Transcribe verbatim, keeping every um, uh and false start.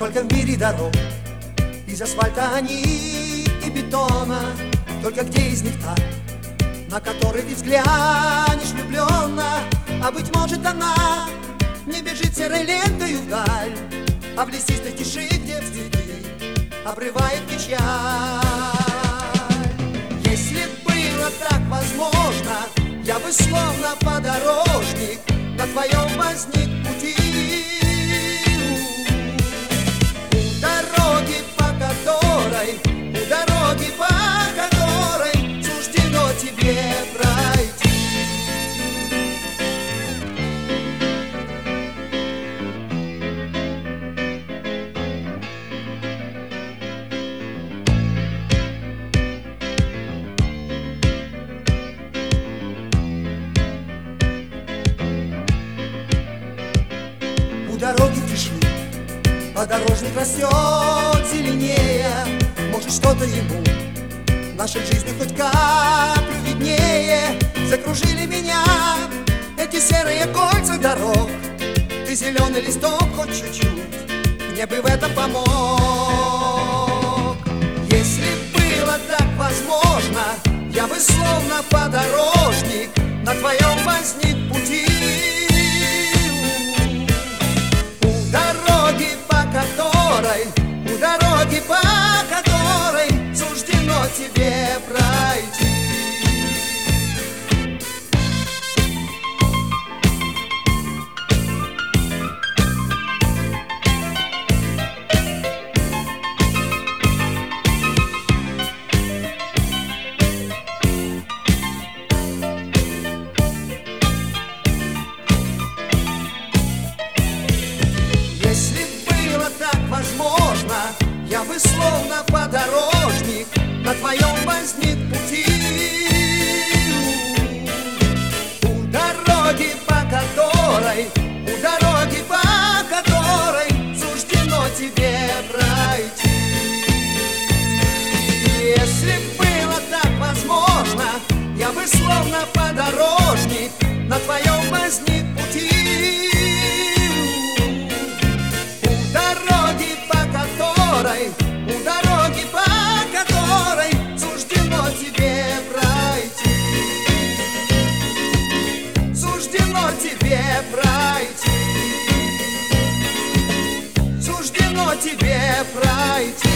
Сколько в мире дорог, из асфальта они и бетона. Только где из них та, на которой ты взглянешь влюбленно? А быть может она не бежит серой лентой вдаль, а в лесистой тиши, где впереди обрывает печаль. Если было так возможно, я бы словно подорожник на твоем возник пути. У дороги, по которой, у дороги, по которой суждено тебе пройти. У дороги в тиши подорожник растет зеленее. Может, что-то ему нашей жизни хоть каплю виднее. Закружили меня эти серые кольца дорог. Ты зеленый листок хоть чуть-чуть, мне бы в этом помог. Если было так возможно, я бы словно подорожник на твоем возник пути. У дороги, по которой суждено тебе пройти. Если так возможно, я бы словно подорожник на твоем возник пути. У дороги, по которой, у дороги, по которой суждено тебе пройти. Если было так возможно, я бы словно подорожник на твоем возник пути. У дороги, по которой суждено тебе пройти. Суждено тебе пройти. Суждено тебе пройти.